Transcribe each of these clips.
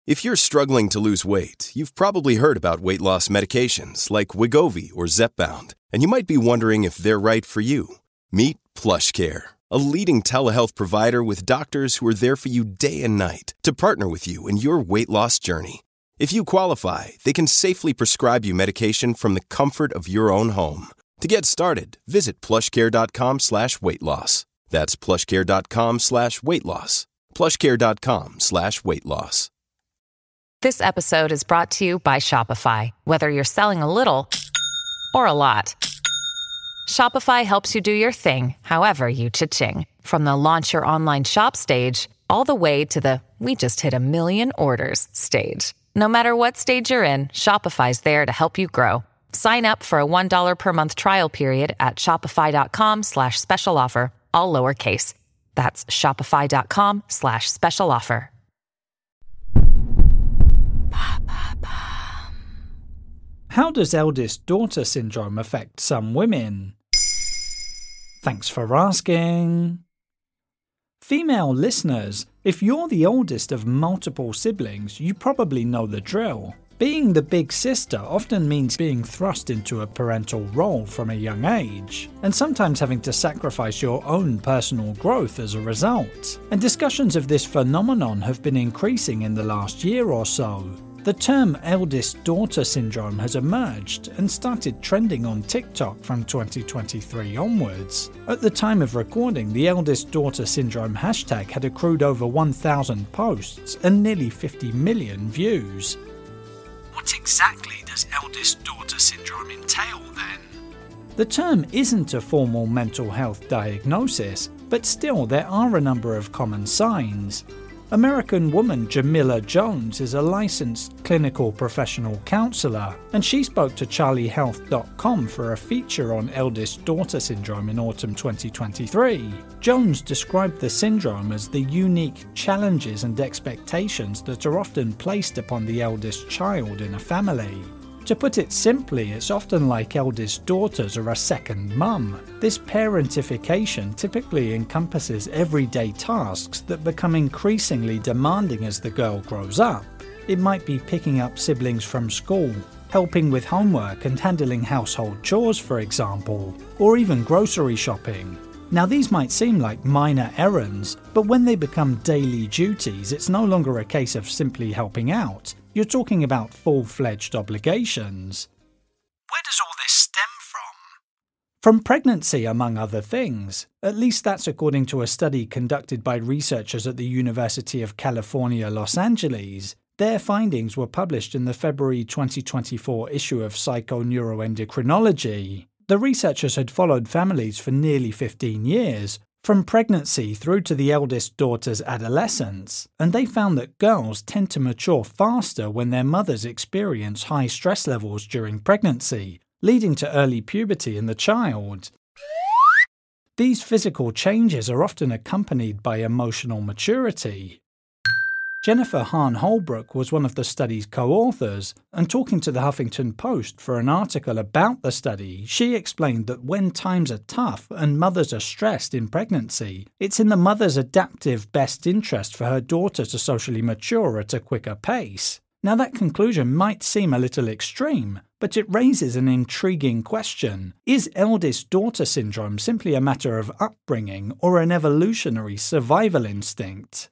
If you're struggling to lose weight, you've probably heard about weight loss medications like Wegovy or Zepbound, and you might be wondering if they're right for you. Meet PlushCare, a leading telehealth provider with doctors who are there for you day and night to partner with you in your weight loss journey. If you qualify, they can safely prescribe you medication from the comfort of your own home. To get started, visit plushcare.com/weightloss. That's plushcare.com/weightloss. plushcare.com/weightloss. This episode is brought to you by Shopify. Whether you're selling a little or a lot, Shopify helps you do your thing, however you cha-ching. From the launch your online shop stage, all the way to the we just hit 1 million orders stage. No matter what stage you're in, Shopify's there to help you grow. Sign up for a $1 per month trial period at shopify.com/special offer, all lowercase. That's shopify.com/special offer. How does eldest daughter syndrome affect some women? Thanks for asking. Female listeners, if you're the oldest of multiple siblings, you probably know the drill. Being the big sister often means being thrust into a parental role from a young age, and sometimes having to sacrifice your own personal growth as a result. And discussions of this phenomenon have been increasing in the last year or so. The term eldest daughter syndrome has emerged and started trending on TikTok from 2023 onwards. At the time of recording, the eldest daughter syndrome hashtag had accrued over 1,000 posts and nearly 50 million views. What exactly does eldest daughter syndrome entail then? The term isn't a formal mental health diagnosis, but still there are a number of common signs. American woman Jamila Jones is a licensed clinical professional counselor, and she spoke to CharlieHealth.com for a feature on eldest daughter syndrome in autumn 2023. Jones described the syndrome as the unique challenges and expectations that are often placed upon the eldest child in a family. To put it simply, it's often like eldest daughters are a second mum. This parentification typically encompasses everyday tasks that become increasingly demanding as the girl grows up. It might be picking up siblings from school, helping with homework and handling household chores, for example, or even grocery shopping. Now, these might seem like minor errands, but when they become daily duties, it's no longer a case of simply helping out. You're talking about full-fledged obligations. Where does all this stem from? From pregnancy, among other things. At least that's according to a study conducted by researchers at the University of California, Los Angeles. Their findings were published in the February 2024 issue of Psychoneuroendocrinology. The researchers had followed families for nearly 15 years, from pregnancy through to the eldest daughter's adolescence, and they found that girls tend to mature faster when their mothers experience high stress levels during pregnancy, leading to early puberty in the child. These physical changes are often accompanied by emotional maturity. Jennifer Hahn Holbrook was one of the study's co-authors, and talking to the Huffington Post for an article about the study, she explained that when times are tough and mothers are stressed in pregnancy, it's in the mother's adaptive best interest for her daughter to socially mature at a quicker pace. Now, that conclusion might seem a little extreme, but it raises an intriguing question. Is eldest daughter syndrome simply a matter of upbringing or an evolutionary survival instinct?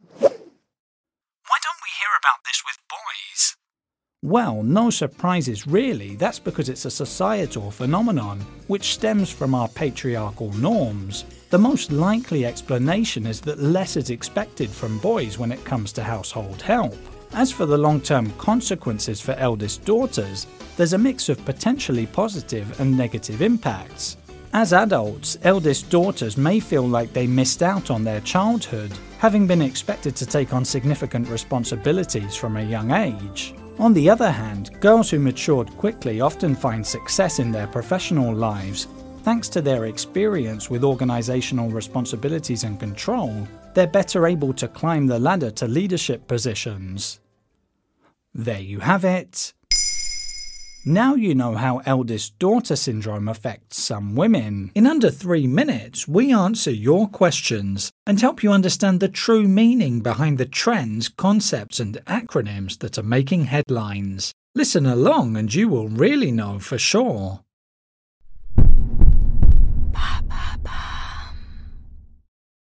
Why don't we hear about this with boys? Well, no surprises really. That's because it's a societal phenomenon which stems from our patriarchal norms. The most likely explanation is that less is expected from boys when it comes to household help. As for the long-term consequences for eldest daughters, there's a mix of potentially positive and negative impacts. As adults, eldest daughters may feel like they missed out on their childhood, having been expected to take on significant responsibilities from a young age. On the other hand, girls who matured quickly often find success in their professional lives. Thanks to their experience with organizational responsibilities and control, they're better able to climb the ladder to leadership positions. There you have it. Now you know how eldest daughter syndrome affects some women. In under 3 minutes, we answer your questions and help you understand the true meaning behind the trends, concepts, and acronyms that are making headlines. Listen along and you will really know for sure.